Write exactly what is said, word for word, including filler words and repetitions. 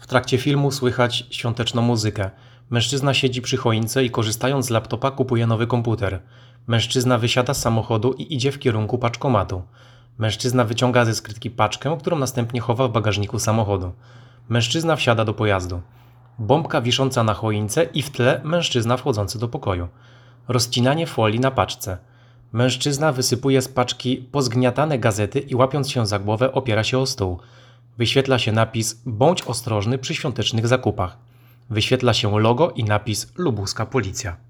trakcie filmu słychać świąteczną muzykę. Mężczyzna siedzi przy choince i korzystając z laptopa kupuje nowy komputer. Mężczyzna wysiada z samochodu i idzie w kierunku paczkomatu. Mężczyzna wyciąga ze skrytki paczkę, którą następnie chowa w bagażniku samochodu. Mężczyzna wsiada do pojazdu. Bombka wisząca na choince i w tle mężczyzna wchodzący do pokoju. Rozcinanie folii na paczce. Mężczyzna wysypuje z paczki pozgniatane gazety i łapiąc się za głowę opiera się o stół. Wyświetla się napis „Bądź ostrożny przy świątecznych zakupach”. Wyświetla się logo i napis „Lubuska Policja”.